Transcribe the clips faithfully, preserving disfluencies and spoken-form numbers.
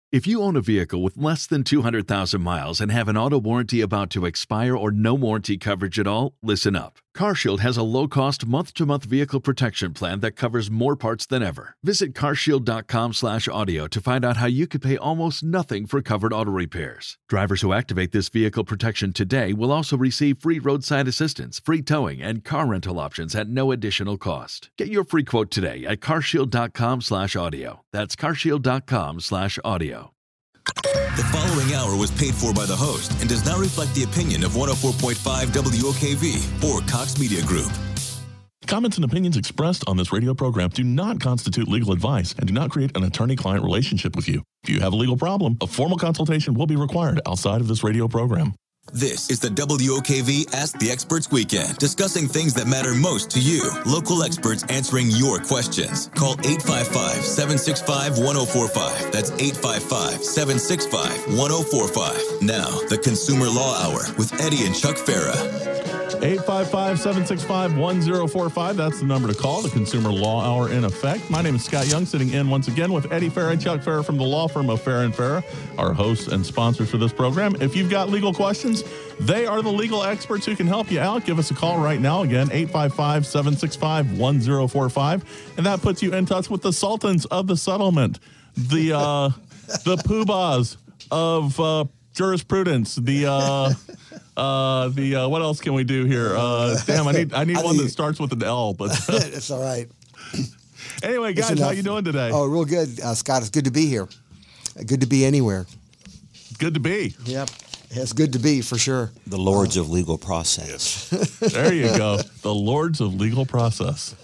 If you own a vehicle with less than two hundred thousand miles and have an auto warranty about to expire or no warranty coverage at all, listen up. CarShield has a low-cost month-to-month vehicle protection plan that covers more parts than ever. Visit carshield.com slash audio to find out how you could pay almost nothing for covered auto repairs. Drivers who activate this vehicle protection today will also receive free roadside assistance, free towing, and car rental options at no additional cost. Get your free quote today at carshield.com slash audio. That's carshield.com slash audio. The following hour was paid for by the host and does not reflect the opinion of one oh four point five W O K V or Cox Media Group. Comments and opinions expressed on this radio program do not constitute legal advice and do not create an attorney-client relationship with you. If you have a legal problem, a formal consultation will be required outside of this radio program. This is the W O K V Ask the Experts Weekend, discussing things that matter most to you. Local experts answering your questions. Call eight five five, seven six five, one oh four five. That's eight five five, seven six five, one oh four five. Now, the Consumer Law Hour with Eddie and Chuck Farah. eight five five, seven six five, one oh four five. That's the number to call. The Consumer Law Hour in effect. My name is Scott Young, sitting in once again with Eddie Farah and Chuck Farah from the law firm of Farah and Farah, our hosts and sponsors for this program. If you've got legal questions, they are the legal experts who can help you out. Give us a call right now. Again, eight five five, seven six five, one oh four five. And that puts you in touch with the sultans of the settlement, the uh, the poobahs of uh, jurisprudence, the uh, uh, the uh, what else can we do here? Uh, damn, I need I need I one that starts with an L, but it's all right. Anyway, guys, how you doing today? Oh, real good, uh, Scott. It's good to be here. Good to be anywhere. Good to be. Yep. It's good to be, for sure. The Lords uh, of Legal Process. There you go. The Lords of Legal Process.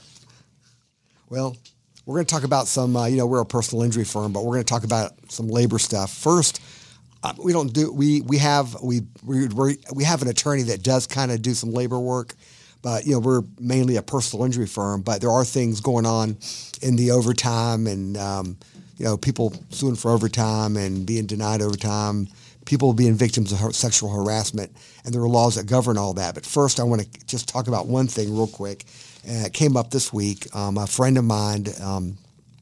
Well, we're going to talk about some, uh, you know, we're a personal injury firm, but we're going to talk about some labor stuff. First, uh, we don't do, we we have, we we we we have an attorney that does kind of do some labor work, but, you know, we're mainly a personal injury firm, but there are things going on in the overtime and, um, you know, people suing for overtime and being denied overtime, people being victims of sexual harassment, and there are laws that govern all that. But first, I want to just talk about one thing real quick. Uh, it came up this week. Um, a friend of mine um,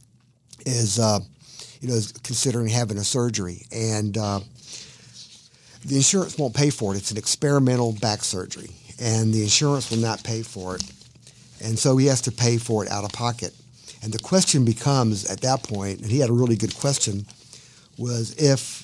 is, uh, you know, is considering having a surgery, and uh, the insurance won't pay for it. It's an experimental back surgery, and the insurance will not pay for it, and so he has to pay for it out of pocket. And the question becomes at that point, and he had a really good question, was if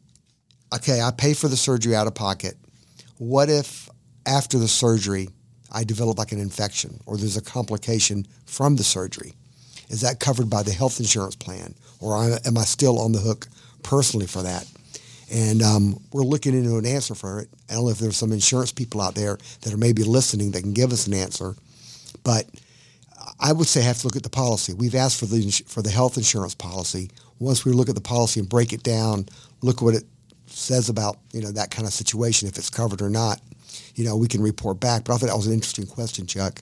okay, I pay for the surgery out of pocket. What if after the surgery I develop like an infection or there's a complication from the surgery? Is that covered by the health insurance plan, or am I still on the hook personally for that? And um, we're looking into an answer for it. I don't know if there's some insurance people out there that are maybe listening that can give us an answer, but I would say I have to look at the policy. We've asked for the for the health insurance policy. Once we look at the policy and break it down, look what it says about, you know, that kind of situation, if it's covered or not, you know, we can report back. But I thought that was an interesting question, Chuck.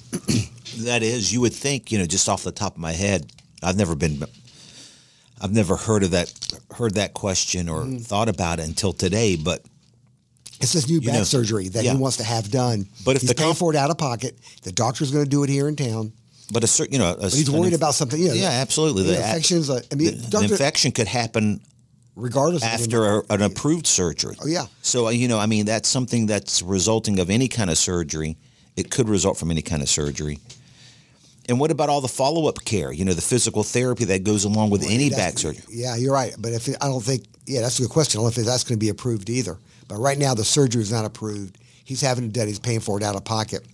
That is, you would think, you know, just off the top of my head, I've never been, I've never heard of that, heard that question or mm. thought about it until today. But it's this new back know, surgery that yeah. he wants to have done. But if he's the paying comp- for it out of pocket, the doctor's going to do it here in town. But a certain, you know, a, but he's worried inf- about something. You know, yeah, absolutely. The, the infections. Uh, I mean, the, doctor, the infection could happen regardless after of a, an approved surgery. Oh yeah. So you know, I mean, that's something that's resulting of any kind of surgery. It could result from any kind of surgery. And what about all the follow-up care? You know, the physical therapy that goes along with well, any back surgery. Yeah, you're right. But if it, I don't think, yeah, that's a good question. I don't know if that's going to be approved either. But right now, the surgery is not approved. He's having it done. He's paying for it out of pocket.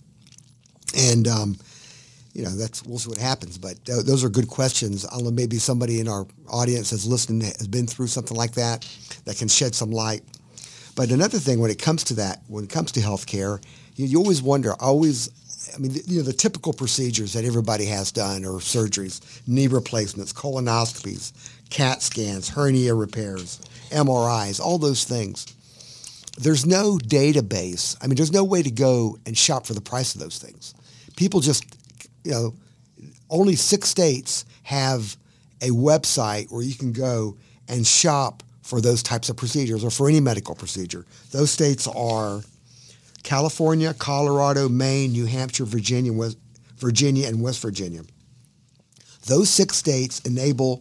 And um, you know, that's we'll see what happens. But th- those are good questions. I don't know, maybe somebody in our audience that's listening has been through something like that that can shed some light. But another thing, when it comes to that, when it comes to healthcare, you, you always wonder. Always, I mean, you know, the typical procedures that everybody has done, or surgeries, knee replacements, colonoscopies, CAT scans, hernia repairs, M R Is, all those things. There's no database. I mean, there's no way to go and shop for the price of those things. People just, you know, only six states have a website where you can go and shop for those types of procedures or for any medical procedure. Those states are California, Colorado, Maine, New Hampshire, Virginia, West, Virginia, and West Virginia. Those six states enable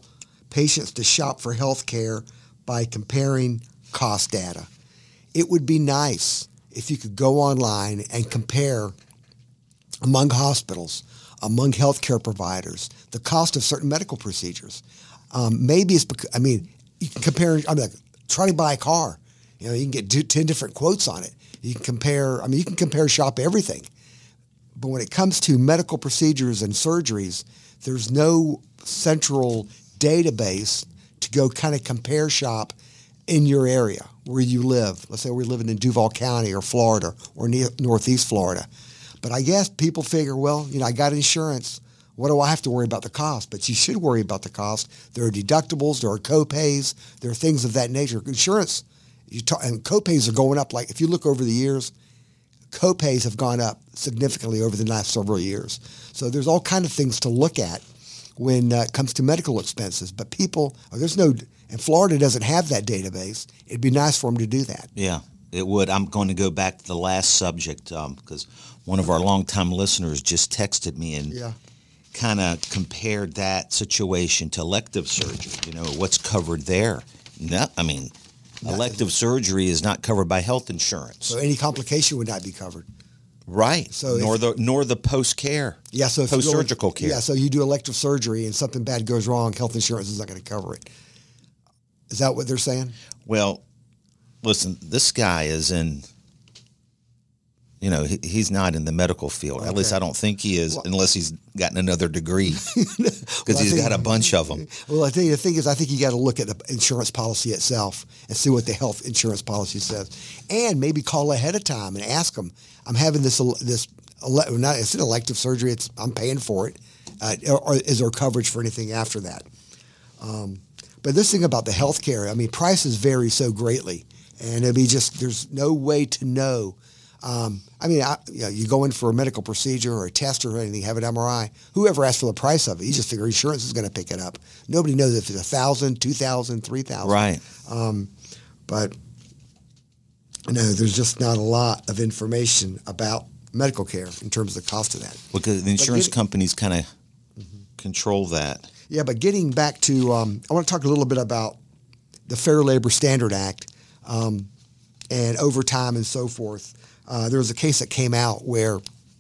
patients to shop for health care by comparing cost data. It would be nice if you could go online and compare among hospitals, among healthcare providers, the cost of certain medical procedures. Um, maybe it's because, I mean, you can compare, I mean, like, try to buy a car. You know, you can get two, ten different quotes on it. You can compare, I mean, you can compare shop everything. But when it comes to medical procedures and surgeries, there's no central database to go kind of compare shop in your area where you live. Let's say we're living in Duval County or Florida or near Northeast Florida. But I guess people figure, well, you know, I got insurance. What do I have to worry about the cost? But you should worry about the cost. There are deductibles. There are co-pays. There are things of that nature. Insurance, you talk, and co-pays are going up. Like if you look over the years, co-pays have gone up significantly over the last several years. So there's all kind of things to look at when uh, it comes to medical expenses. But people, there's no, and Florida doesn't have that database. It'd be nice for them to do that. Yeah, it would. I'm going to go back to the last subject because um, one of our longtime listeners just texted me and yeah. kind of compared that situation to elective surgery. You know, what's covered there? No, I mean, no. Elective surgery is not covered by health insurance. So any complication would not be covered. Right. So nor if, the nor the post care. Yeah. So if post surgical care. Yeah. So you do elective surgery and something bad goes wrong, health insurance is not going to cover it. Is that what they're saying? Well, listen, this guy is in. You know, he, he's not in the medical field. Okay. At least I don't think he is, well, unless he's gotten another degree, because well, he's think, got a bunch of them. Well, I think the thing is, I think you got to look at the insurance policy itself and see what the health insurance policy says, and maybe call ahead of time and ask them. I'm having this this not it's an elective surgery. It's I'm paying for it. Uh, or, or is there coverage for anything after that? Um, but this thing about the health care, I mean, prices vary so greatly, and it'd be just there's no way to know. Um, I mean, I, you know, you go in for a medical procedure or a test or anything, have an M R I. Whoever asks for the price of it, you just figure insurance is going to pick it up. Nobody knows if it's a thousand, two thousand, three thousand. Right. Um, but no, there's just not a lot of information about medical care in terms of the cost of that. Because the insurance getting, companies kind of mm-hmm. control that. Yeah, but getting back to, um, I want to talk a little bit about the Fair Labor Standard Act um, and overtime and so forth. Uh, there was a case that came out where,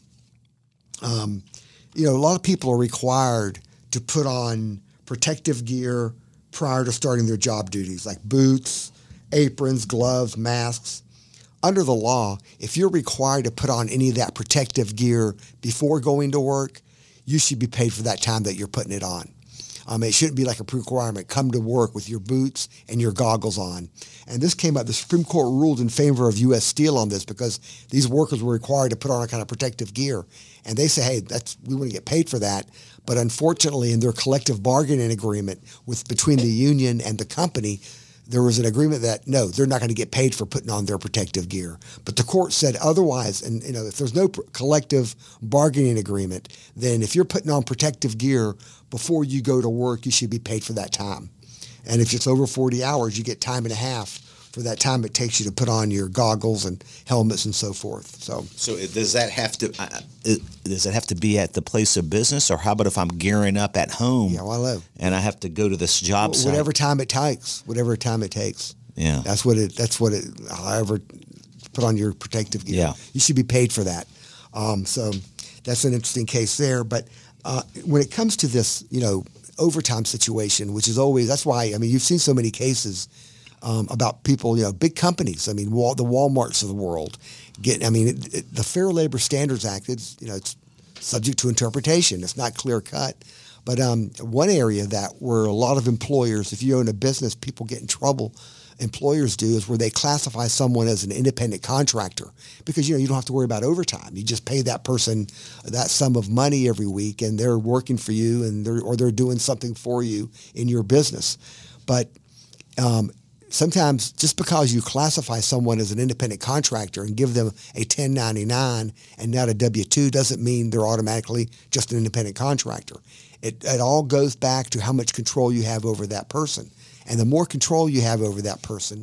um, you know, a lot of people are required to put on protective gear prior to starting their job duties, like boots, aprons, gloves, masks. Under the law, if you're required to put on any of that protective gear before going to work, you should be paid for that time that you're putting it on. Um, it shouldn't be like a requirement. Come to work with your boots and your goggles on. And this came up, the Supreme Court ruled in favor of U S Steel on this because these workers were required to put on a kind of protective gear. And they say, hey, that's we want to get paid for that. But unfortunately, in their collective bargaining agreement with between the union and the company, there was an agreement that, no, they're not going to get paid for putting on their protective gear. But the court said otherwise, and you know, if there's no pr- collective bargaining agreement, then if you're putting on protective gear before you go to work, you should be paid for that time. And if it's over forty hours, you get time and a half for that time it takes you to put on your goggles and helmets and so forth. So, so does that have to uh, does it have to be at the place of business, or how about if I'm gearing up at home? Yeah, well, I live. And I have to go to this job well, site. Whatever time it takes, whatever time it takes. Yeah, that's what it. That's what it. However, put on your protective gear. Yeah, you should be paid for that. Um, so that's an interesting case there. But uh, when it comes to this, you know, overtime situation, which is always that's why I mean you've seen so many cases. Um, about people, you know, big companies. I mean, Wal- the Walmarts of the world get. I mean, it, it, the Fair Labor Standards Act. It's you know, it's subject to interpretation. It's not clear cut. But um, one area that where a lot of employers, if you own a business, people get in trouble. Employers do is where they classify someone as an independent contractor because you know you don't have to worry about overtime. You just pay that person that sum of money every week, and they're working for you, and they're or they're doing something for you in your business. But um, sometimes just because you classify someone as an independent contractor and give them a ten ninety-nine and not a W two doesn't mean they're automatically just an independent contractor. It, it all goes back to how much control you have over that person. And the more control you have over that person,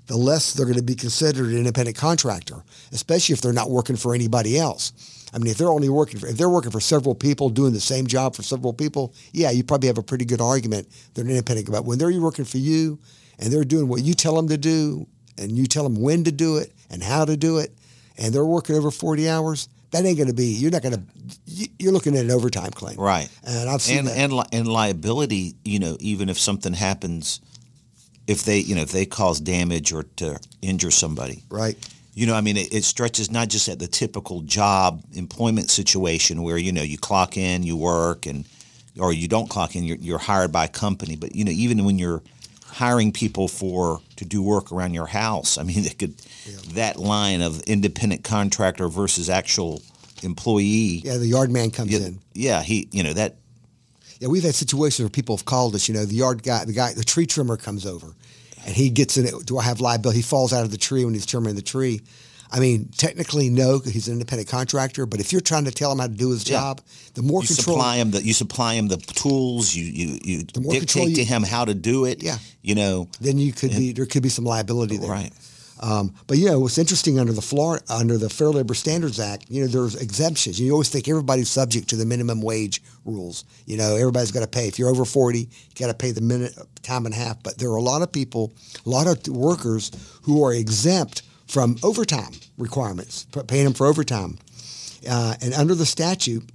the less they're going to be considered an independent contractor, especially if they're not working for anybody else. I mean, if they're only working for, if they're working for several people, doing the same job for several people, yeah, you probably have a pretty good argument they're an independent. But when they're working for you and they're doing what you tell them to do and you tell them when to do it and how to do it, and they're working over forty hours, that ain't going to be, you're not going to, you're looking at an overtime claim. Right. And I've seen and, that. And, li- and liability, you know, even if something happens, if they, you know, if they cause damage or to injure somebody. Right. You know, I mean, it, it stretches not just at the typical job employment situation where, you know, you clock in, you work, and or you don't clock in, you're, you're hired by a company. But, you know, even when you're hiring people for to do work around your house, I mean, it could yeah. that line of independent contractor versus actual employee. Yeah, the yard man comes yeah, in. Yeah, he, you know, that. Yeah, we've had situations where people have called us, you know, the yard guy, the guy, the tree trimmer comes over. And he gets in it. Do I have liability? He falls out of the tree when he's trimming the tree. I mean, technically, no, because he's an independent contractor. But if you're trying to tell him how to do his yeah. job, the more you control supply him the you supply him the tools. You you you the more control dictate you, to him how to do it. Yeah, you know. Then you could and, be there could be some liability there. Right. Um, but you know what's interesting under the Florida under the Fair Labor Standards Act, you know, there's exemptions. You always think everybody's subject to the minimum wage rules. You know, everybody's got to pay. If you're over forty, you got to pay the minute time and a half. But there are a lot of people, a lot of workers who are exempt from overtime requirements, paying them for overtime. Uh, and under the statute,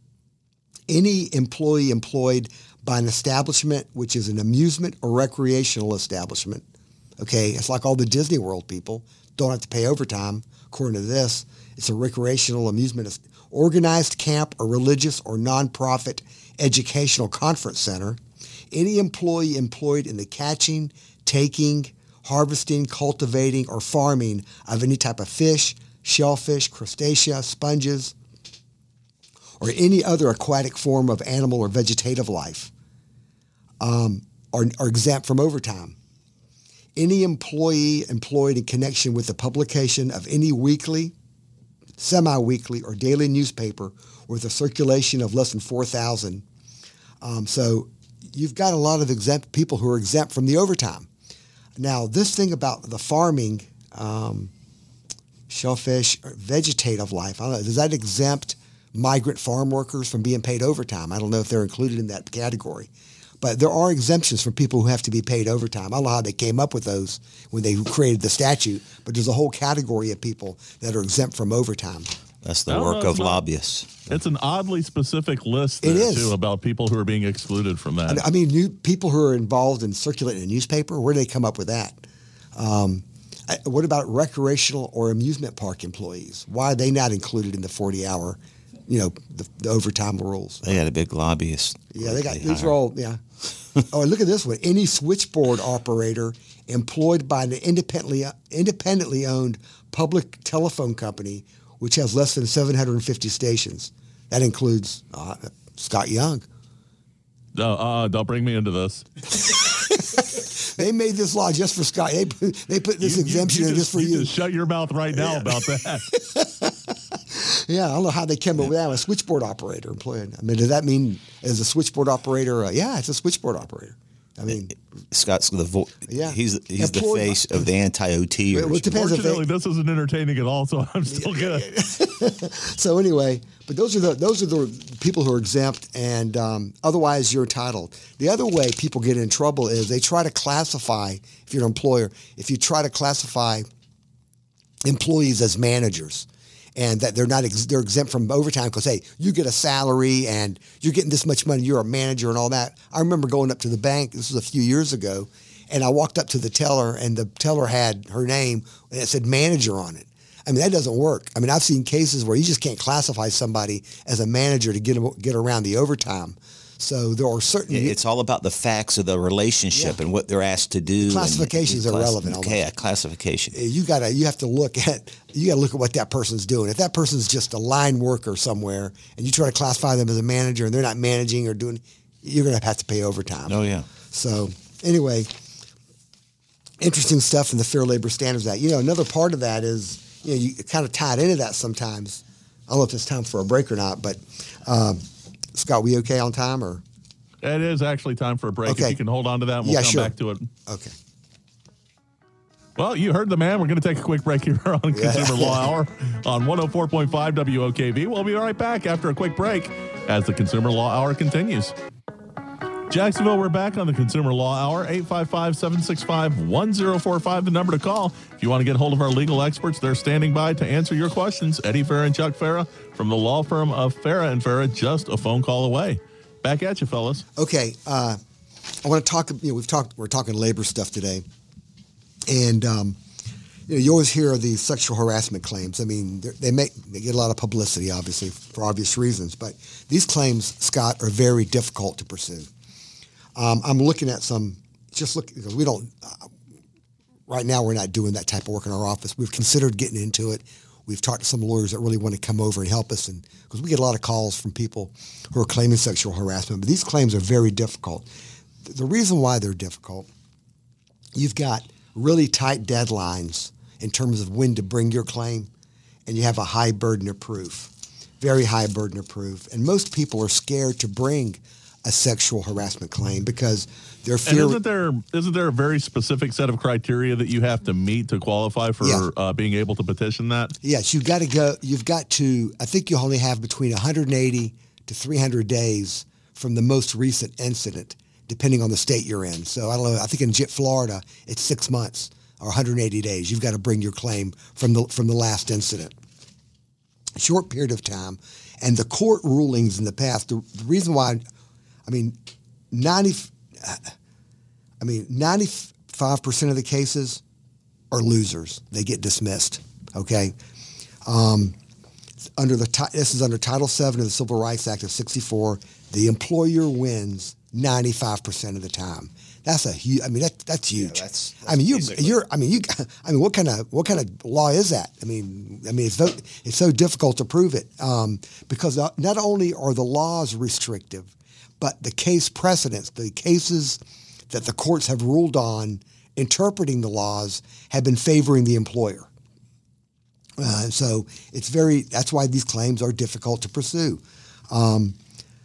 any employee employed by an establishment which is an amusement or recreational establishment. Okay, it's like all the Disney World people don't have to pay overtime. According to this, it's a recreational amusement, organized camp or religious or nonprofit educational conference center. Any employee employed in the catching, taking, harvesting, cultivating, or farming of any type of fish, shellfish, crustacea, sponges, or any other aquatic form of animal or vegetative life um, are, are exempt from overtime. Any employee employed in connection with the publication of any weekly, semi-weekly, or daily newspaper with a circulation of less than four thousand. Um, so you've got a lot of exempt people who are exempt from the overtime. Now, this thing about the farming, um, shellfish, or vegetative life, I don't know, does that exempt migrant farm workers from being paid overtime? I don't know if they're included in that category. But there are exemptions for people who have to be paid overtime. I don't know how they came up with those when they created the statute, but there's a whole category of people that are exempt from overtime. That's the work know, of not, lobbyists. It's an oddly specific list there, it is. too, about people who are being excluded from that. I mean, new, people who are involved in circulating a newspaper, where do they come up with that? Um, I, what about recreational or amusement park employees? Why are they not included in the forty-hour, you know, the, the overtime rules? They got a big lobbyist. Yeah, they got, they these hire. are all, yeah. Oh, look at this one. Any switchboard operator employed by an independently independently owned public telephone company which has less than seven hundred fifty stations. That includes uh, Scott Young. No, uh, don't bring me into this. They made this law just for Scott. They put, they put this You- you- exemption you in just for you. Just shut your mouth right now about that. Yeah, I don't know how they came up with that. A switchboard operator employed. I mean, does that mean as a switchboard operator? Uh, yeah, it's a switchboard operator. I mean, Scott's the vo- Yeah. he's he's the Employed- face of the anti-O T. Well, it depends if they- Fortunately, this isn't entertaining at all, so I'm still good. so anyway, but those are the those are the people who are exempt, and um, otherwise you're entitled. The other way people get in trouble is they try to classify. If you're an employer, if you try to classify employees as managers, and that they're not ex- they're exempt from overtime because hey, you get a salary and you're getting this much money, you're a manager and all that. I remember going up to the bank. This was a few years ago, and I walked up to the teller, and the teller had her name and it said manager on it. I mean, that doesn't work. I mean, I've seen cases where you just can't classify somebody as a manager to get get around the overtime. So there are certain. Yeah, it's all about the facts of the relationship Yeah. and what they're asked to do. Classifications and, are class- relevant, almost. Okay, classification. You gotta you have to look at you gotta look at what that person's doing. If that person's just a line worker somewhere and you try to classify them as a manager and they're not managing or doing, you're gonna have to pay overtime. Oh yeah. So anyway, interesting stuff in the Fair Labor Standards Act. You know, another part of that is you know you kind of tied into that sometimes. I don't know if it's time for a break or not, but um, Scott, we okay on time or? It is actually time for a break. Okay. If you can hold on to that, and we'll Yeah, come sure. back to it. Okay. Well, you heard the man. We're going to take a quick break here on Consumer Law Hour on one oh four point five W O K V. We'll be right back after a quick break as the Consumer Law Hour continues. Jacksonville, we're back on the Consumer Law Hour. eight five five, seven six five, one oh four five, the number to call. If you want to get hold of our legal experts, they're standing by to answer your questions. Eddie Farrah and Chuck Farrah from the law firm of Farrah and Farrah, just a phone call away. Back at you, fellas. Okay. Uh, I want to talk, you know, we've talked, we're talking labor stuff today. And, um, you know, you always hear these sexual harassment claims. I mean, they make they get a lot of publicity, obviously, for obvious reasons. But these claims, Scott, are very difficult to pursue. Um, I'm looking at some, just look, because we don't, uh, right now we're not doing that type of work in our office. We've considered getting into it. We've talked to some lawyers that really want to come over and help us, and because we get a lot of calls from people who are claiming sexual harassment. But these claims are very difficult. The reason why they're difficult, you've got really tight deadlines in terms of when to bring your claim, and you have a high burden of proof, very high burden of proof. And most people are scared to bring a sexual harassment claim because they're fear. And isn't there isn't there a very specific set of criteria that you have to meet to qualify for Yeah. uh, being able to petition that? Yes, you've got to go. You've got to. I think you only have between one hundred eighty to three hundred days from the most recent incident, depending on the state you're in. So I don't know. I think in Florida, it's six months or one hundred eighty days. You've got to bring your claim from the from the last incident. A short period of time, and the court rulings in the past. The, the reason why, I mean, ninety. I mean, ninety-five percent of the cases are losers. They get dismissed. Okay. Um, under the this is under Title seven of the Civil Rights Act of sixty-four. The employer wins ninety-five percent of the time. That's a huge. I mean, that that's huge. Yeah, that's, that's I mean, you basically- you're. I mean, you. I mean, what kind of what kind of law is that? I mean, I mean, it's so it's so difficult to prove it um, because not only are the laws restrictive, but the case precedents, the cases that the courts have ruled on interpreting the laws have been favoring the employer. Uh, so it's very. That's why these claims are difficult to pursue. Um,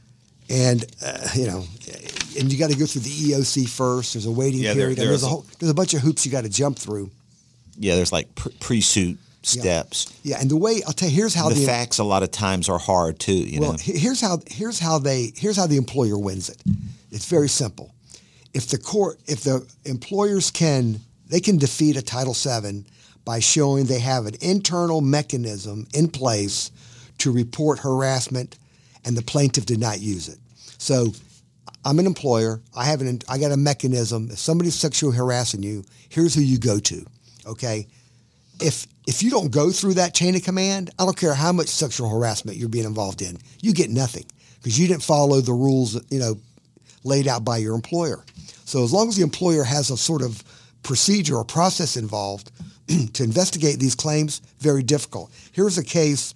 And, uh, you know, and you got to go through the E O C first. There's a waiting Yeah, there- period. and there's there's, a a- whole, there's a bunch of hoops you got to jump through. Yeah, there's like pre- pre-suit steps. Yeah, and the way, I'll tell you, here's how The the, facts a lot of times are hard too, you well, know. he- here's how, here's how they, here's how the employer wins it. It's very simple. If the court, if the employers can, they can defeat a Title seven by showing they have an internal mechanism in place to report harassment and the plaintiff did not use it. So I'm an employer. I have an, I got a mechanism. If somebody's sexually harassing you, here's who you go to. Okay. If, if you don't go through that chain of command, I don't care how much sexual harassment you're being involved in, you get nothing because you didn't follow the rules, you know, laid out by your employer. So as long as the employer has a sort of procedure or process involved to investigate these claims, very difficult. Here's a case,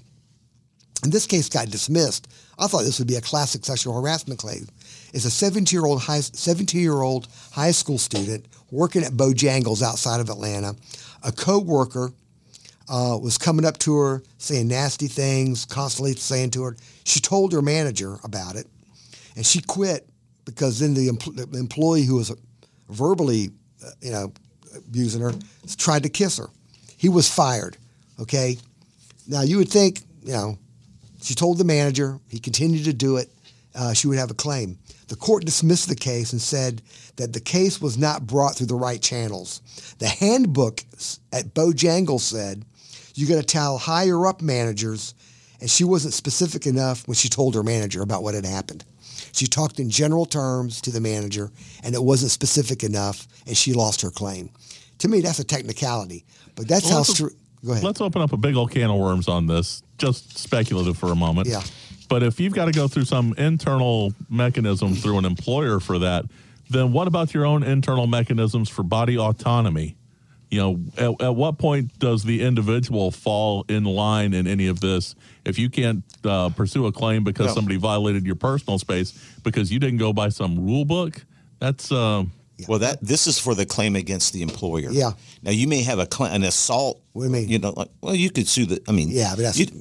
and this case got dismissed. I thought this would be a classic sexual harassment claim. It's a seventeen-year-old high, seventeen-year-old high school student working at Bojangles outside of Atlanta. A coworker uh, was coming up to her, saying nasty things, constantly saying to her. She told her manager about it, and she quit because then the, empl- the employee who was verbally, uh, you know, abusing her tried to kiss her. He was fired. Okay, now you would think, you know. She told the manager, he continued to do it, uh, she would have a claim. The court dismissed the case and said that the case was not brought through the right channels. The handbook at Bojangles said, you got to tell higher up managers, and she wasn't specific enough when she told her manager about what had happened. She talked in general terms to the manager, and it wasn't specific enough, and she lost her claim. To me, that's a technicality, but that's Well, how... let's- Str- Go ahead. Let's open up a big old can of worms on this, just speculative for a moment. Yeah. But if you've got to go through some internal mechanism through an employer for that, then what about your own internal mechanisms for body autonomy? You know, at, at what point does the individual fall in line in any of this if you can't uh, pursue a claim because No. somebody violated your personal space because you didn't go by some rule book? That's... Uh, Well, that this is for the claim against the employer. Yeah. Now you may have a cl- an assault. What do you mean? You know, like well, you could sue the. I mean, Yeah, but that's- you-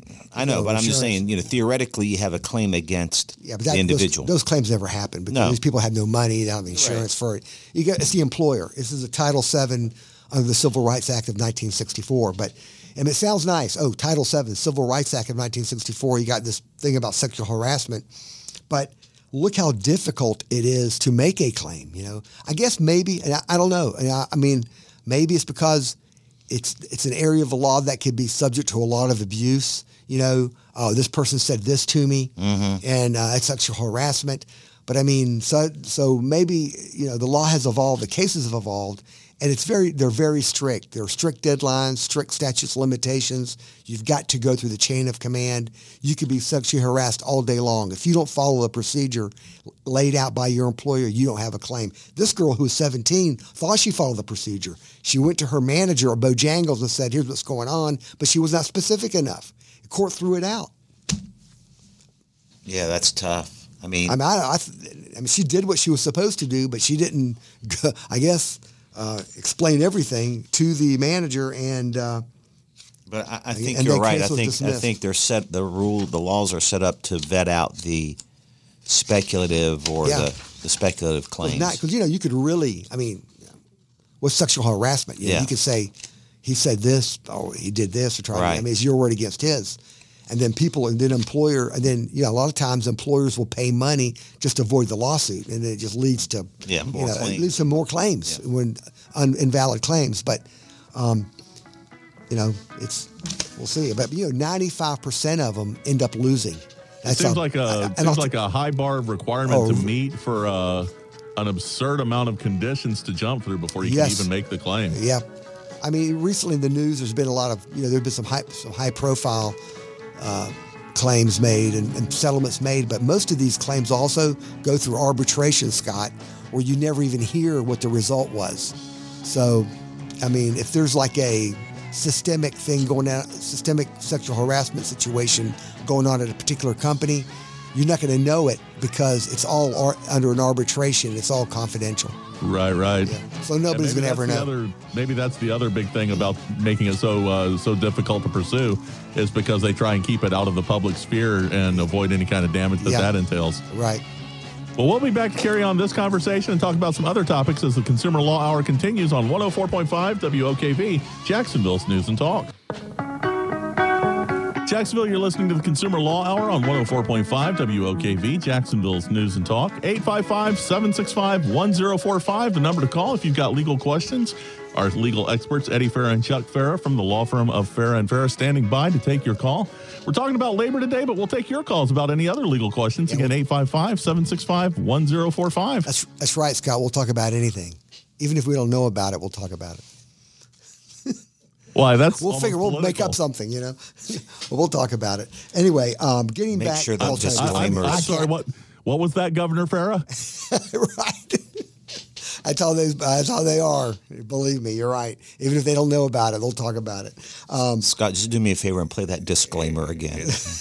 I know, no, but I'm just insurance. saying. You know, theoretically, you have a claim against Yeah, but the that, individual. Those, those claims never happen because No. these people have no money, they don't have insurance for it. You got it's the employer. This is a Title seven under the Civil Rights Act of nineteen sixty-four. But and it sounds nice. Oh, Title seven, Civil Rights Act of nineteen sixty-four. You got this thing about sexual harassment, but look how difficult it is to make a claim. You know, I guess maybe, and I, I don't know. I, I mean, maybe it's because it's it's an area of the law that could be subject to a lot of abuse. You know, oh, this person said this to me, mm-hmm. and uh, it's sexual harassment. But I mean, so so maybe, you know, the law has evolved, the cases have evolved, and it's very they're very strict. There are strict deadlines, strict statutes of limitations. You've got to go through the chain of command. You could be sexually harassed all day long. If you don't follow the procedure laid out by your employer, you don't have a claim. This girl who was seventeen thought she followed the procedure. She went to her manager at Bojangles and said, here's what's going on, but she was not specific enough. The court threw it out. Yeah, that's tough. I mean, I mean, I, I, I mean, she did what she was supposed to do, but she didn't, I guess, uh, explain everything to the manager. And uh, but I, I think you're right. I think I think they're set. The rule, the laws are set up to vet out the speculative or yeah. the, the speculative claims. Because you know, you could really, I mean, what's sexual harassment? You know, yeah, you could say he said this, or he did this, or try. Right. I mean, it's your word against his. And then people, and then employer, and then, you know, a lot of times employers will pay money just to avoid the lawsuit. And it just leads to, yeah, more you know, claims. It leads to more claims yeah. when un, invalid claims. But, um, you know, it's, we'll see. But, you know, ninety-five percent of them end up losing. That's it seems a, like a, I, seems like a high bar of requirement oh, to meet for uh, an absurd amount of conditions to jump through before you yes. can even make the claim. Yeah. I mean, recently in the news, there's been a lot of, you know, there's been some high, some high profile Uh, claims made and, and settlements made, but most of these claims also go through arbitration, Scott, where you never even hear what the result was. So, I mean, if there's like a systemic thing going on, systemic sexual harassment situation going on at a particular company, you're not going to know it because it's all ar- under an arbitration. It's all confidential. Right, right. Yeah. So nobody's going to ever know. Other, maybe that's the other big thing about making it so uh, so difficult to pursue is because they try and keep it out of the public sphere and avoid any kind of damage that yeah. that entails. Right. Well, we'll be back to carry on this conversation and talk about some other topics as the Consumer Law Hour continues on one oh four point five W O K V, Jacksonville's News and Talk. Jacksonville, you're listening to the Consumer Law Hour on one oh four point five W O K V, Jacksonville's News and Talk. eight five five, seven six five, one oh four five, the number to call if you've got legal questions. Our legal experts, Eddie Farah and Chuck Farah from the law firm of Farah and Farah, standing by to take your call. We're talking about labor today, but we'll take your calls about any other legal questions. Yeah. Again, eight five five, seven six five, one oh four five. That's, that's right, Scott. We'll talk about anything. Even if we don't know about it, we'll talk about it. Why? That's we'll figure. We'll political. make up something, you know. But we'll talk about it anyway. Um, getting make back. Sure I'll just I, I'm, I'm sorry. What? What was that, Governor Farah? Right. That's how they. That's how they are. Believe me, you're right. Even if they don't know about it, they'll talk about it. Um, Scott, just do me a favor and play that disclaimer again.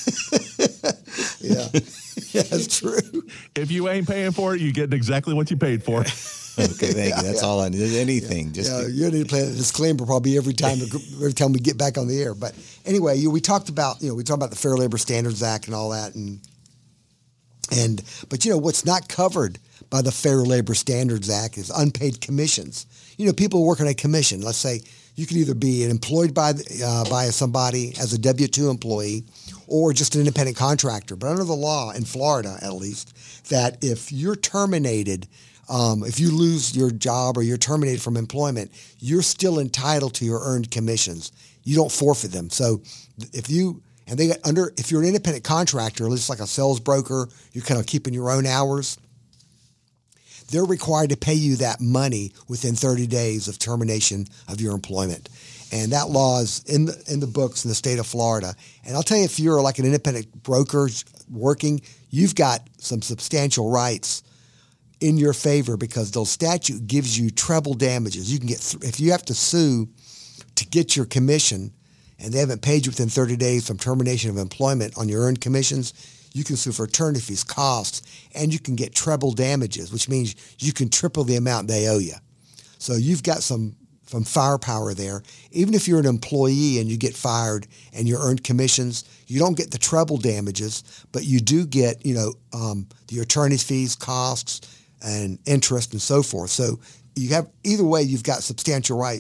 yeah, yeah, that's true. If you ain't paying for it, you get exactly what you paid for. Okay, thank yeah, you. That's yeah. all I need. Anything. Just yeah, you need to play a disclaimer probably every time every time we get back on the air. But anyway, you, we talked about you know we talked about the Fair Labor Standards Act and all that, and and but you know what's not covered by the Fair Labor Standards Act is unpaid commissions. You know, people work on a commission. Let's say you can either be employed by uh, by somebody as a W two employee, or just an independent contractor. But under the law in Florida, at least, that if you're terminated. Um, if you lose your job or you're terminated from employment, you're still entitled to your earned commissions. You don't forfeit them. So if you and they got under if you're an independent contractor, just like a sales broker, you're kind of keeping your own hours. They're required to pay you that money within thirty days of termination of your employment. And that law is in the in the books in the state of Florida. And I'll tell you, if you're like an independent broker working, you've got some substantial rights in your favor because the statute gives you treble damages. You can get th- if you have to sue to get your commission and they haven't paid you within thirty days from termination of employment on your earned commissions, you can sue for attorney fees, costs, and you can get treble damages, which means you can triple the amount they owe you. So you've got some some firepower there. Even if you're an employee and you get fired and you earned commissions, you don't get the treble damages, but you do get, you know, um, the attorney's fees, costs, and interest and so forth. So you have either way, you've got substantial rights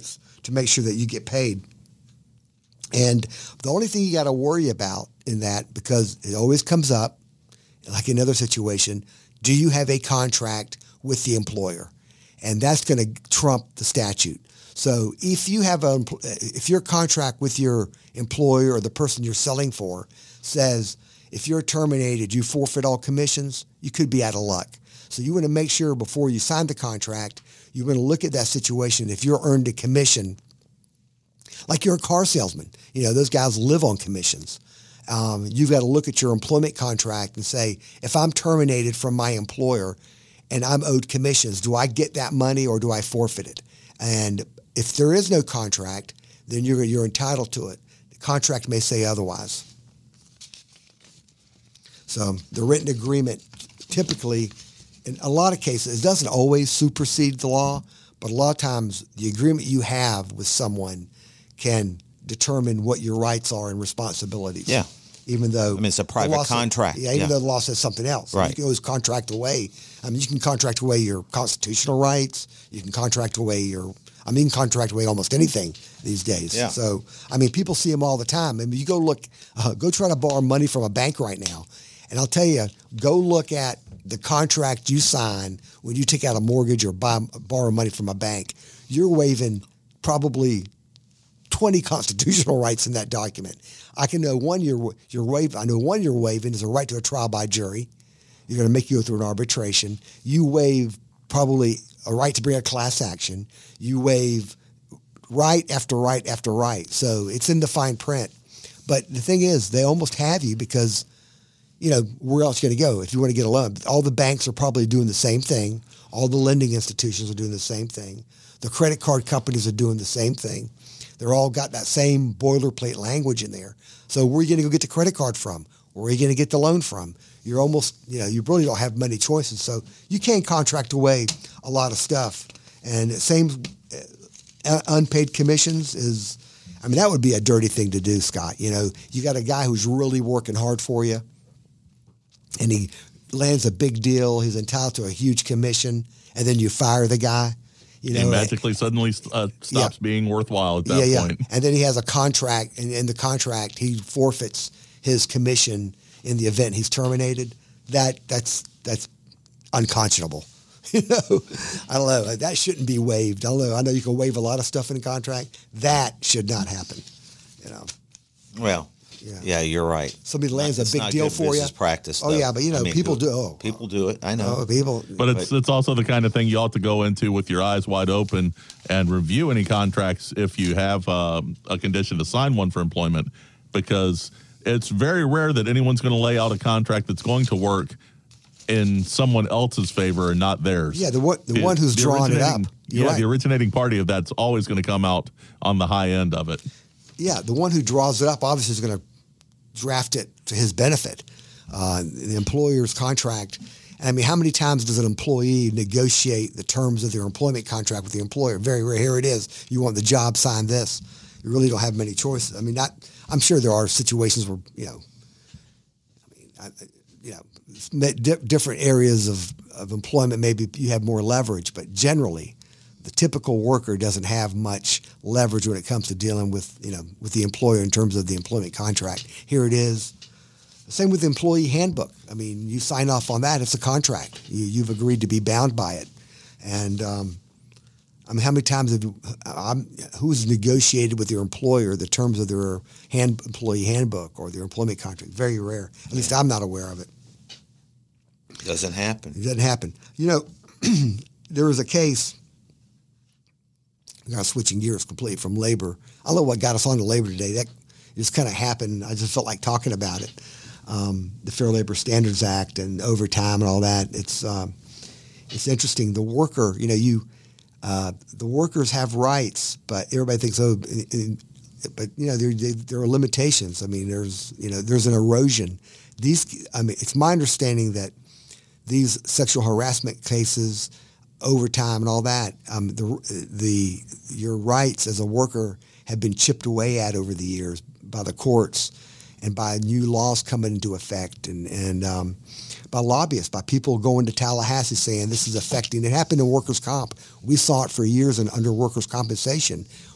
to make sure that you get paid. And the only thing you got to worry about in that, because it always comes up, like another situation, do you have a contract with the employer? And that's going to trump the statute. So if you have a, if your contract with your employer or the person you're selling for says, if you're terminated, you forfeit all commissions, you could be out of luck. So you want to make sure before you sign the contract, you're going to look at that situation. If you're earned a commission, like you're a car salesman, you know, those guys live on commissions. Um, you've got to look at your employment contract and say, if I'm terminated from my employer and I'm owed commissions, do I get that money or do I forfeit it? And if there is no contract, then you're, you're entitled to it. The contract may say otherwise. So the written agreement typically, in a lot of cases, it doesn't always supersede the law, but a lot of times the agreement you have with someone can determine what your rights are and responsibilities. Yeah. Even though I mean, it's a private contract. Says, yeah, even yeah. though the law says something else. Right. You can always contract away. I mean, you can contract away your constitutional rights. You can contract away your, I mean, you can contract away almost anything these days. Yeah. So, I mean, people see them all the time. I mean, you go look, uh, go try to borrow money from a bank right now. And I'll tell you, go look at the contract you sign when you take out a mortgage or buy, borrow money from a bank. You're waiving probably twenty constitutional rights in that document. I can know one you're, you're waiving. I know one you're waiving is a right to a trial by jury. You're going to make you go through an arbitration. You waive probably a right to bring a class action. You waive right after right after right. So it's in the fine print. But the thing is, they almost have you because, you know, where else are you going to go if you want to get a loan? All the banks are probably doing the same thing. All the lending institutions are doing the same thing. The credit card companies are doing the same thing. They're all got that same boilerplate language in there. So where are you going to go get the credit card from? Where are you going to get the loan from? You're almost, you know, you really don't have many choices. So you can contract away a lot of stuff. And the same uh, unpaid commissions is, I mean, that would be a dirty thing to do, Scott. You know, you got a guy who's really working hard for you and he lands a big deal. He's entitled to a huge commission and then you fire the guy. You know, he magically suddenly uh, stops yeah. being worthwhile at that yeah, yeah. point. And then he has a contract, and in the contract, he forfeits his commission in the event he's terminated. That that's that's unconscionable. You know, I don't know. That shouldn't be waived. I don't know. I know you can waive a lot of stuff in a contract. That should not happen. You know. Well. Yeah. yeah, you're right. Somebody lands it's a big not deal good for you. Business practice. Oh though. yeah, but you know, I mean, people who, do. Oh, people do it. I know. Oh, people. But it's but, it's also the kind of thing you ought to go into with your eyes wide open and review any contracts if you have um, a condition to sign one for employment, because it's very rare that anyone's going to lay out a contract that's going to work in someone else's favor and not theirs. Yeah, the one the it, one who's the drawing it up. Yeah, right. the originating party of that's always going to come out on the high end of it. Yeah, the one who draws it up obviously is going to draft it to his benefit. Uh, the employer's contract. And I mean, how many times does an employee negotiate the terms of their employment contract with the employer? Very rare. Here it is. You want the job, sign this. You really don't have many choices. I mean, not. I'm sure there are situations where, you know, I mean, I, you know, di- different areas of, of employment, maybe you have more leverage, but generally, the typical worker doesn't have much leverage when it comes to dealing with, you know, with the employer in terms of the employment contract. Here it is. Same with the employee handbook. I mean, you sign off on that. It's a contract. You, you've agreed to be bound by it. And um, I mean, how many times have you, um, who's negotiated with your employer the terms of their hand, employee handbook or their employment contract? Very rare. At least I'm not aware of it. Doesn't happen. It doesn't happen. You know, there was a case. Now switching gears completely from labor. I don't know what got us on to labor today. That just kind of happened. I just felt like talking about it. Um, the Fair Labor Standards Act and overtime and all that. It's um, it's interesting. The worker, you know, you uh, the workers have rights, but everybody thinks, oh, in, in, but you know, there there are limitations. I mean, there's you know, there's an erosion. These, I mean, it's my understanding that these sexual harassment cases, overtime and all that, um, the the your rights as a worker have been chipped away at over the years by the courts and by new laws coming into effect and and um, by lobbyists, by people going to Tallahassee saying this is affecting. It happened in workers' comp. We saw it for years in under workers' compensation,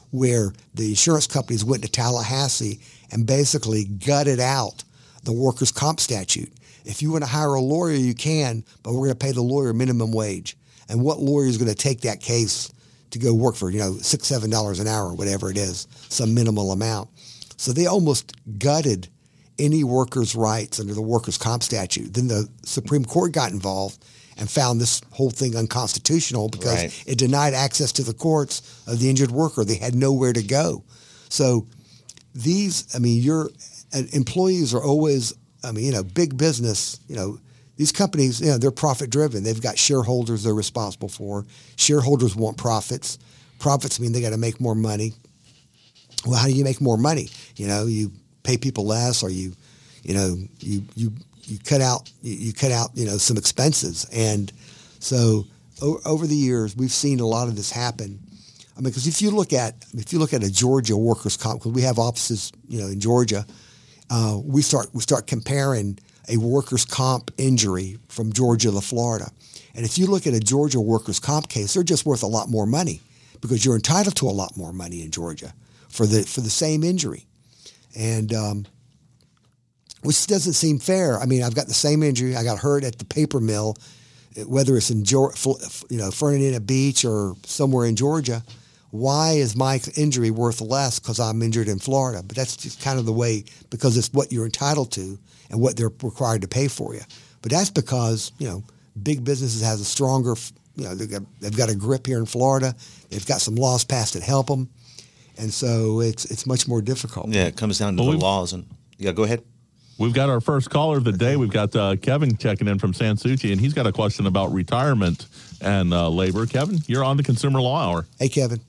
where the insurance companies went to Tallahassee and basically gutted out the workers' comp statute. If you want to hire a lawyer, you can, but we're going to pay the lawyer minimum wage. And what lawyer is going to take that case to go work for, you know, six, seven dollars an hour, whatever it is, some minimal amount. So they almost gutted any workers' rights under the workers' comp statute. Then the Supreme Court got involved and found this whole thing unconstitutional because right. it denied access to the courts of the injured worker. They had nowhere to go. So these, I mean, your employees are always, I mean, you know, big business, you know, these companies, you know, they're profit driven. They've got shareholders they're responsible for. Shareholders want profits. Profits mean they got to make more money. Well, how do you make more money? You know, you pay people less, or you, you know, you you you cut out you, you cut out you know some expenses. And so o- over the years, we've seen a lot of this happen. I mean, because if you look at if you look at a Georgia workers' comp, because we have offices, you know, in Georgia, uh, we start we start comparing a workers' comp injury from Georgia to Florida. And if you look at a Georgia workers' comp case, they're just worth a lot more money because you're entitled to a lot more money in Georgia for the for the same injury. And um, which doesn't seem fair. I mean, I've got the same injury. I got hurt at the paper mill, whether it's in Georgia, you know, Fernandina Beach or somewhere in Georgia. Why is my injury worth less because I'm injured in Florida? But that's just kind of the way, because it's what you're entitled to and what they're required to pay for you. But that's because, you know, big businesses has a stronger, you know, they've got, they've got a grip here in Florida. They've got some laws passed that help them. And so it's it's much more difficult. Yeah, it comes down to Well, the we've- laws. And yeah, go ahead. We've got our first caller of the day. We've got uh, Kevin checking in from San Souci, and he's got a question about retirement and uh, labor. Kevin, you're on the Consumer Law Hour. Hey, Kevin.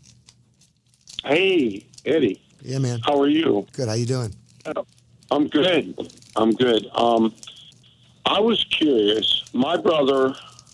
Hey, Eddie. Yeah, man. How are you? Good. How you doing? I'm good. I'm good. Um, I was curious. My brother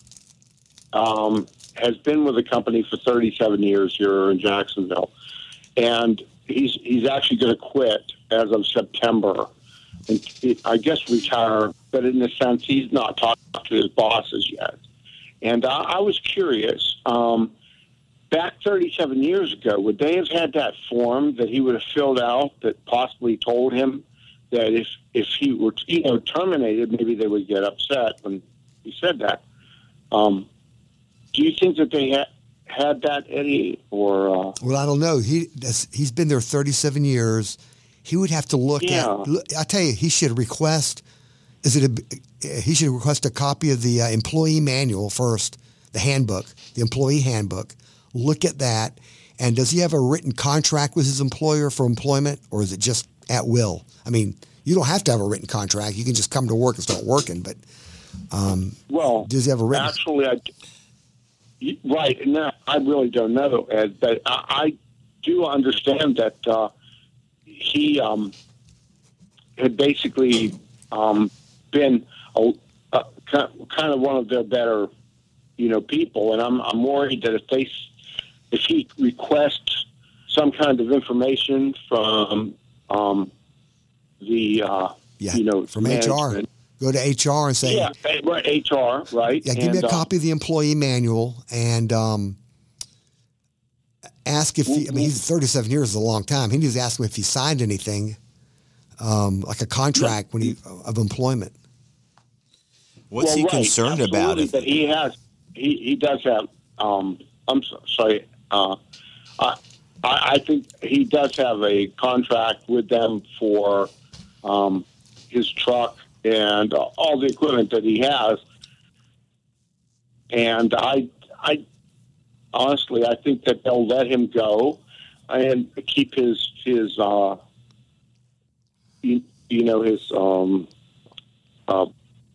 um, has been with the company for thirty-seven years here in Jacksonville, and he's he's actually going to quit as of September, and he, I guess retire. But in a sense, he's not talking to his bosses yet. And I, I was curious. Um, Back thirty-seven years ago, would they have had that form that he would have filled out that possibly told him that if if he were, you know, terminated, maybe they would get upset when he said that? Um, do you think that they had had that, Eddie? Or uh, Well, I don't know. He that's, he's been there thirty-seven years. He would have to look Yeah. at. Look, I tell you, he should request. Is it a? He should request a copy of the uh, employee manual first, the handbook, the employee handbook. Look at that. And does he have a written contract with his employer for employment, or is it just at will? I mean, you don't have to have a written contract. You can just come to work and start working. But um, well, does he have a written? Actually, I right, and that, I really don't know, Ed. But I, I do understand that uh, he um, had basically um, been a, a, kind of one of their better, you know, people, and I'm I'm worried that if they if he requests some kind of information from um, the uh, Yeah, you know from H R. management- Go to H R and say, yeah, right, H R, right? yeah, give me And, a uh, copy of the employee manual and um, ask if he, I mean, he's thirty-seven years is a long time. He needs to ask him if he signed anything, um, like a contract when he of employment. What's well, he right, concerned about? absolutely, If, But he has, he, he does have. Um, I'm so, sorry. Uh, I, I I think he does have a contract with them for um, his truck and uh, all the equipment that he has. And I, I honestly, I think that they'll let him go and keep his his uh, you, you know his um, uh,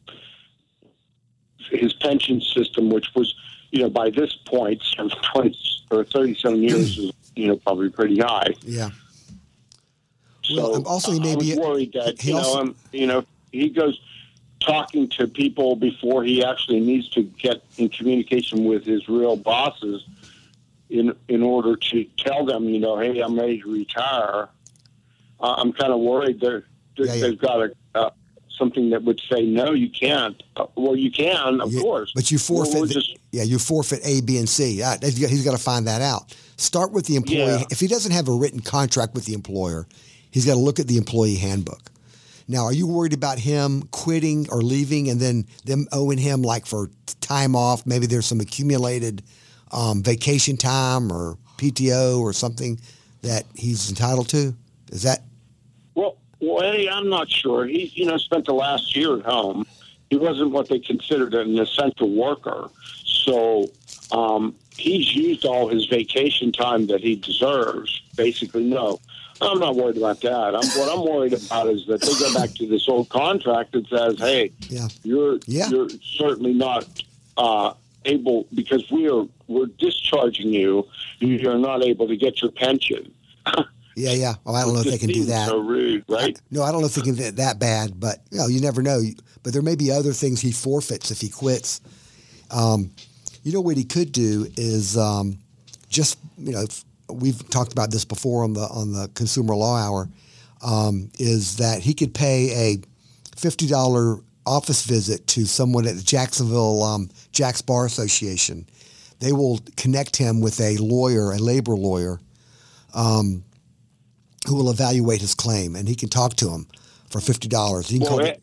his pension system, which was, you know, by this point, twenty or thirty-seven years is, you know, probably pretty high. Yeah. So Well, also he may I was be- worried that, he you know, also- um, you know, he goes talking to people before he actually needs to get in communication with his real bosses in in order to tell them, you know, hey, I'm ready to retire. Uh, I'm kind of worried they're, they're, Yeah, yeah. they've got a, uh, something that would say no, you can't. Uh, Well, you can, of Yeah, course. But you forfeit. Well, we're the- just- yeah, you forfeit A, B, and C. Uh, he's got- he's got to find that out. Start with the employee. Yeah. If he doesn't have a written contract with the employer, he's got to look at the employee handbook. Now, are you worried about him quitting or leaving and then them owing him like for time off? Maybe there's some accumulated um, vacation time or P T O or something that he's entitled to? Is that? Well, well, Eddie, I'm not sure. He, you know, spent the last year at home. He wasn't what they considered an essential worker, so um, he's used all his vacation time that he deserves. Basically, no. I'm not worried about that. I'm, what I'm worried about is that they go back to this old contract that says, "Hey, Yeah. you're Yeah. you're certainly not uh, able because we are we're discharging you. You're not able to get your pension." Yeah, yeah. Oh, I don't know if they can do Just that. So rude, right? No, I don't know if they can do it that bad, but you know, you never know. But there may be other things he forfeits if he quits. Um, you know what he could do is um, just you know we've talked about this before on the on the Consumer Law Hour. Um, is that he could pay a fifty dollar office visit to someone at the Jacksonville um, Jacks Bar Association. They will connect him with a lawyer, a labor lawyer. Um, who will evaluate his claim, and he can talk to him for fifty dollars. He can Well, call it- it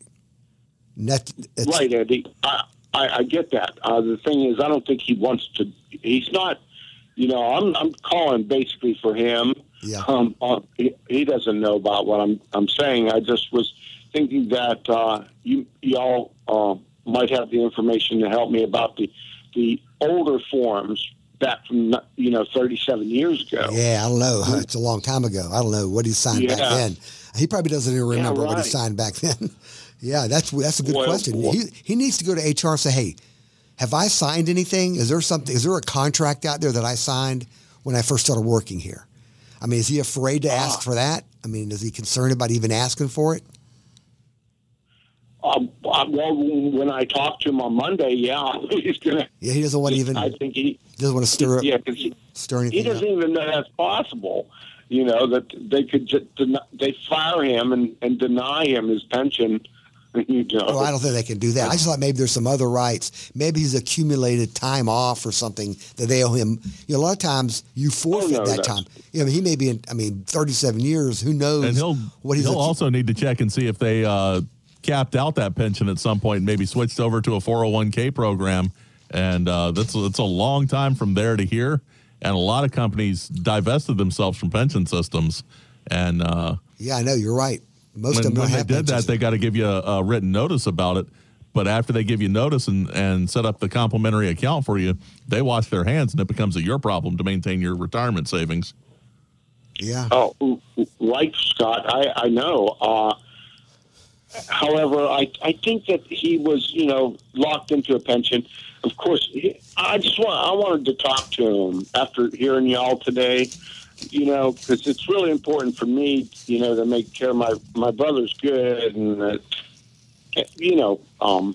net. It's, Right, Eddie. I, I, I get that. Uh, the thing is, I don't think he wants to. He's not. You know, I'm I'm calling basically for him. Yeah. Um. Uh, he, he doesn't know about what I'm I'm saying. I just was thinking that uh, you y'all uh, might have the information to help me about the the older forms back from you know thirty-seven years ago. Yeah, I don't know. It's a long time ago. I don't know what he signed back Yeah. then. He probably doesn't even remember what he right. signed back then. Yeah, that's that's a good Well, question. well- he he needs to go to H R and say, "Hey, have I signed anything? Is there something? Is there a contract out there that I signed when I first started working here?" I mean, is he afraid to ask Ah. for that? I mean, is he concerned about even asking for it? Um, uh, well, when I talked to him on Monday, yeah, he's gonna. Yeah, he doesn't want to even I think he doesn't want to stir up, yeah, because he, stir he anything up. doesn't even know that's possible. You know that they could just deny, they fire him and, and deny him his pension. You know, Oh, I don't think they can do that. I just thought maybe there's some other rights. Maybe he's accumulated time off or something that they owe him. You know, a lot of times you forfeit no, that that's- time. You know, he may be in, I mean, thirty-seven years. Who knows And he'll what he's he'll accu- also need to check and see if they uh, capped out that pension at some point, maybe switched over to a four oh one k program. And uh, that's that's a long time from there to here. And a lot of companies divested themselves from pension systems. And uh, Yeah, I know. You're right. Most when, of them when don't they have did that, pensions. they got to give you a, a written notice about it. But after they give you notice and, and set up the complimentary account for you, they wash their hands, and it becomes a your problem to maintain your retirement savings. Yeah. oh, right, Scott. I I know. Uh, however, I I think that he was you know locked into a pension. Of course, he, I just want I wanted to talk to him after hearing y'all today. You know, because it's really important for me, you know, to make sure my my brother's good, and that, you know, um,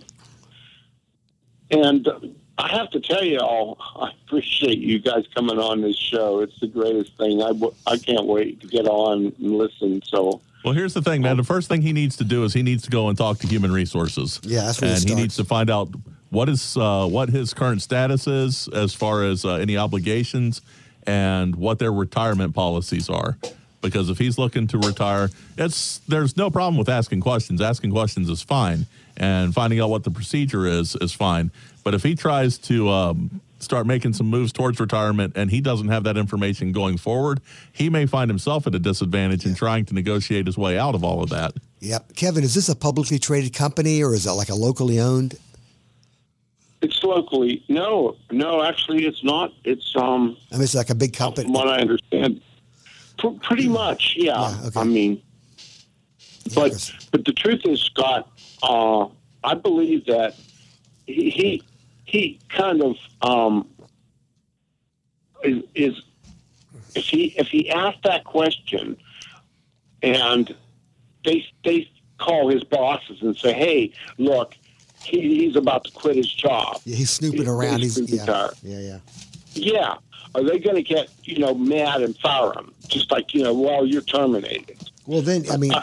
and I have to tell you all, I appreciate you guys coming on this show. It's the greatest thing. I, w- I can't wait to get on and listen. So, Well, here's the thing, man. The first thing he needs to do is he needs to go and talk to human resources. Yeah, that's where it and he starts. needs to find out what is uh, what his current status is as far as uh, any obligations and what their retirement policies are. Because if he's looking to retire, it's there's no problem with asking questions. Asking questions is fine, and finding out what the procedure is is fine. But if he tries to um, start making some moves towards retirement and he doesn't have that information going forward, he may find himself at a disadvantage in trying to negotiate his way out of all of that. Yep. Kevin, is this a publicly traded company or is it like a locally owned? it's locally. No, no, actually, it's not. It's, um, I mean, it's like a big company. from what I understand, P- pretty much, yeah. Yeah, okay. I mean, but Yes. but the truth is, Scott, uh, I believe that he he, he kind of um, is, is if he if he asked that question and they they call his bosses and say, hey, look, he, he's about to quit his job. Yeah, he's snooping He's around. He's basically yeah, retired. yeah, yeah. Yeah. Are they going to get, you know, mad and fire him? Just like, you know, well, you're terminated. Well, then I mean,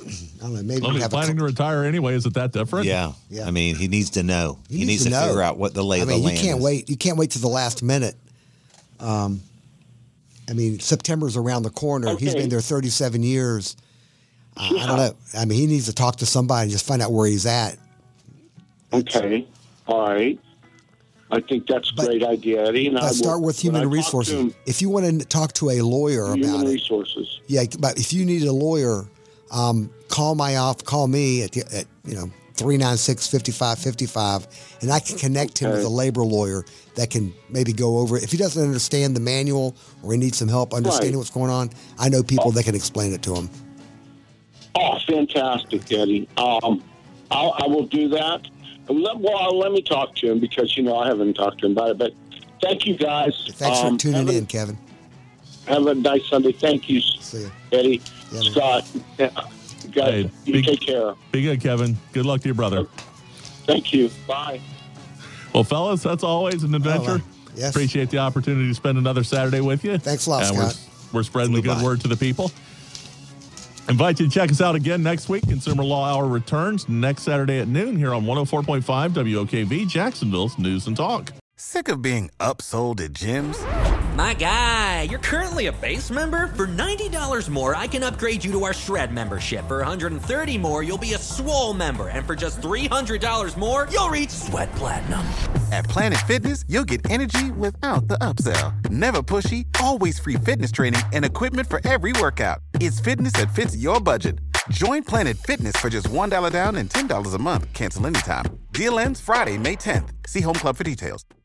I don't know. Maybe Well, we he's have planning a, to retire anyway. Is it that different? Yeah. Yeah. I mean, he needs to know. He, He needs, needs to, to know. figure out what the lay I of the mean, you land can't is. wait. You can't wait to the last minute. Um, I mean, September's around the corner. He's Okay. been there thirty-seven years. Uh, I Yeah. don't know. I mean, he needs to talk to somebody and just find out where he's at. Okay. All right. I think that's a But- great idea, Eddie. And I But will- start with when I human talk to resources. him, If you want to talk to a lawyer Human about it, resources. yeah. But if you need a lawyer, um, call my off. Call me at, the, at you know three nine six, five five five five, and I can connect him Okay. with a labor lawyer that can maybe go over it. If he doesn't understand the manual or he needs some help understanding Right. what's going on, I know people that can explain it to him. Oh, fantastic, Eddie. Um, I'll, I will do that. And let, well, let me talk to him because, you know, I haven't talked to him about it. But thank you, guys. Thanks Um, for tuning have a- in, Kevin. Have a nice Sunday. Thank you, See ya. Eddie. Yeah, man. Scott. Yeah. You guys, Hey, you big- take care. Be good, Kevin. Good luck to your brother. Thank you. Bye. Well, fellas, that's always an adventure. Oh, wow. Yes. Appreciate the opportunity to spend another Saturday with you. Thanks a lot, and we're, Scott. we're spreading the Flew good by. word to the people. Invite you to check us out again next week. Consumer Law Hour returns next Saturday at noon here on one oh four point five W O K V, Jacksonville's News and Talk. Sick of being upsold at gyms? My guy, you're currently a base member. For ninety dollars more, I can upgrade you to our Shred membership. For one hundred thirty dollars more, you'll be a Swole member. And for just three hundred dollars more, you'll reach Sweat Platinum. At Planet Fitness, you'll get energy without the upsell. Never pushy, always free fitness training and equipment for every workout. It's fitness that fits your budget. Join Planet Fitness for just one dollar down and ten dollars a month. Cancel anytime. Deal ends Friday, May tenth. See Home Club for details.